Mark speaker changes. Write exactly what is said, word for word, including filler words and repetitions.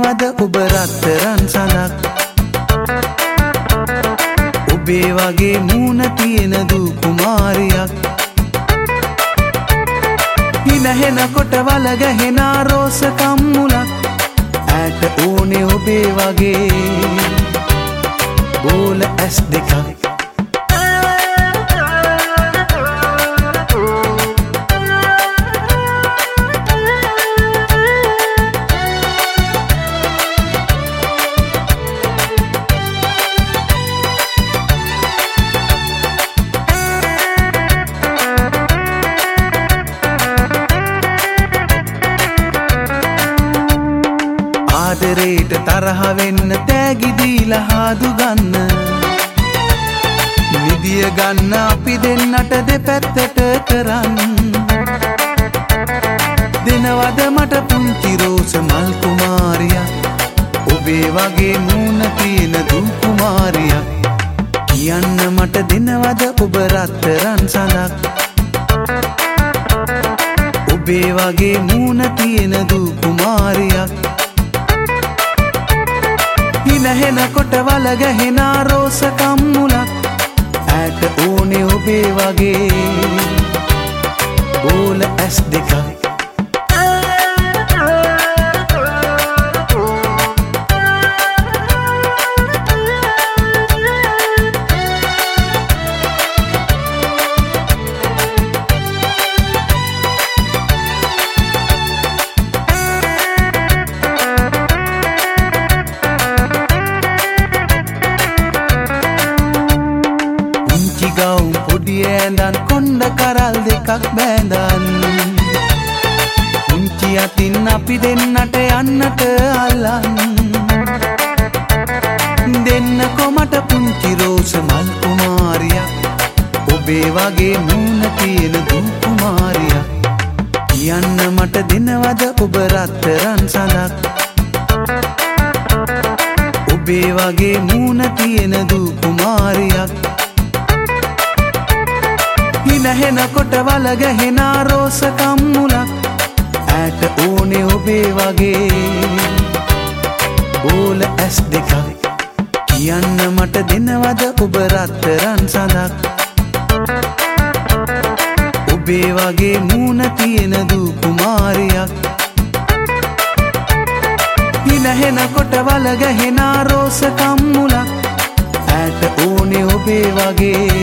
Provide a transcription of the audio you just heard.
Speaker 1: දෙනවද ඔබ රත්තරන් සඳක් ඔබේ වගේ මූණ තියෙන දූ කුමාරියක් හිනහෙනකොට වලගහෙන රෝස කම්මුලක් ඈට ඕනේ ඔබේ වගේ බෝල ඇස් දෙකක් ආදරේට තරහ වෙන්න තෑගි දීලා හාදු ගන්න නිදිය ගන්න අපි දෙන්නට දෙපැත්තට කරන් දෙනවද මට පුංචි රෝස මල් කුමාරියා ඔබේ වගේ මූණ තියෙන දූ කුමාරියා කියන්න මට දෙනවද ඔබ රත්තරන් සඳක් ඔබේ වගේ මූණ තියෙන දූ කුමාරියක් හිනහෙනකොට වලගහෙන රෝස කම්මුලක් ඈට ඕනේ ඔබේ වගේ බෝල ඇස් දෙකක් ගවුම් පොඩි ඇඳන් කොණ්ඩ කරල් දෙකක් බැඳන් උන්චි අතින් අපි දෙන්නට යන්නට අල්ලන් දෙන්න කොමට පුංචි රෝස මල් කුමාරියා ඔබේ වගේ මූණ තියෙන දූ කුමාරියා කියන්න මට දෙනවද ඔබ රත්තරන් සඳක් ඔබේ වගේ මූණ තියෙන දූ කුමාරියක් හිනහෙනකොට වලගහෙන රෝස කම්මුලක් ඈට ඕනේ ඔබේ වගේ බෝල ඇස් දෙකක් කියන්න මට දෙනවද ඔබ රත්තරන් සඳක් ඔබේ වගේ මූණ තියෙන දූ කුමාරියක් හිනහෙනකොට වලගහෙන රෝස කම්මුලක් ඈට ඕනේ ඔබේ වගේ